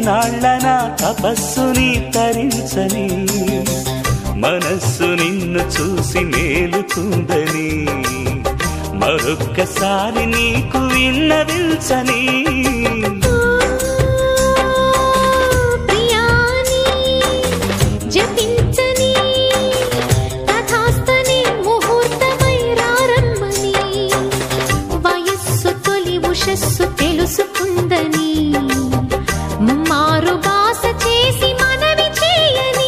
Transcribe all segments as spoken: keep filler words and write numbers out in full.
ఇన్నాళ్ళ నా తపస్సుని తరించని మనస్సు నిన్ను చూసి మేలుకుందని మరొక్కసారి నీకు విన్నవించని తెలుసుకుందని మారు బాస చేసి మనవి చేయని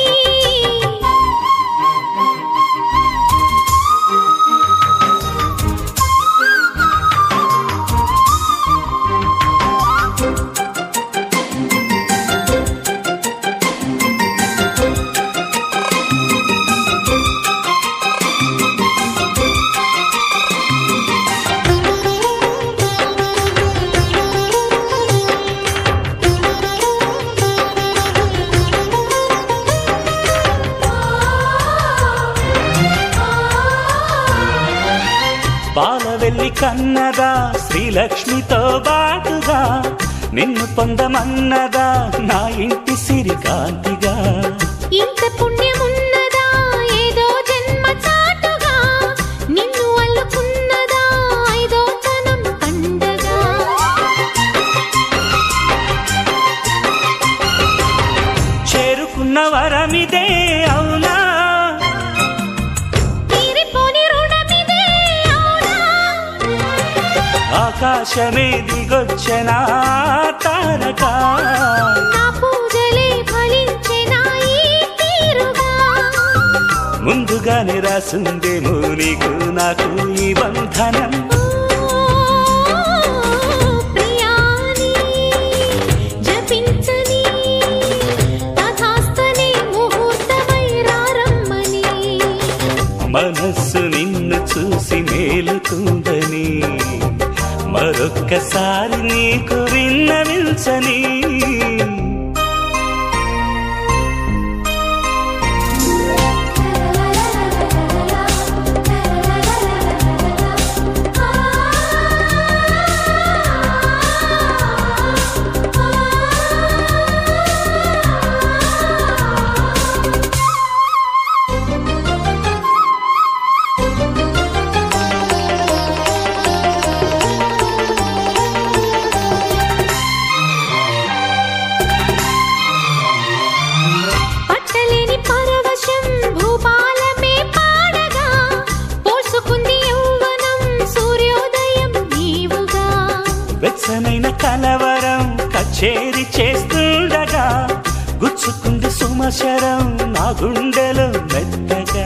బాలవెల్లి కన్నదా శ్రీలక్ష్మితో బాటుగా నిన్ను పొందమన్నదా నా ఇంటి సిరికాంతిగా ఇంత పుణ్యమున్నదా ఏదో జన్మ చాటుగా నిన్ను అల్లుకున్నదా ఐదో తనం పండగా చేరుకున్న వరమిదే అవునా ఆకాశమే దిగొచ్చెనా తారక నా పూజలే ఫలించెనా ఈ తీరుగా ముందుగానే రాసుందేమో నీకు నాకు ఈ బంధనం ప్రియాని జపించని తథాస్తనే ముహూర్తమై రారమ్మని మనస్సు నిన్ను చూసి మేలుకుందని మరొక్కసారి నీకు విన్నవించని వెచ్చనైన కలవరం కచేరి చేస్తుండగా గుచ్చుకుంది సుమశరం నా గుండెలో మెత్తగా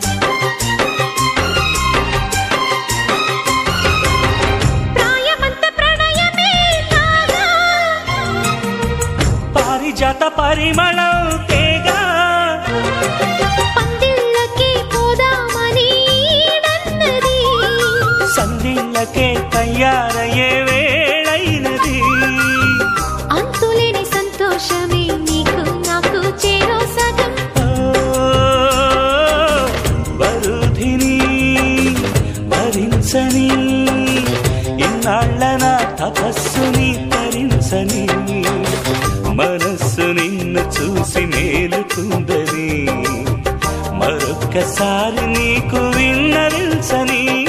ప్రాయమంత ప్రణయమే కాగా పారిజాత పరిమళం తేగా పందిళ్ళకే పోదామని నన్నది సందిళ్ళకే తయారయ్యే వేళైనది అంతులేని సంతోషమే నీకు నాకు చేరో సగం వరుధిని భరించని ఇన్నాళ్ళ నా తపస్సుని తరించని మనస్సు నిన్ను చూసి మేలుకుందని మరొక్కసారి నీకు విన్నవించని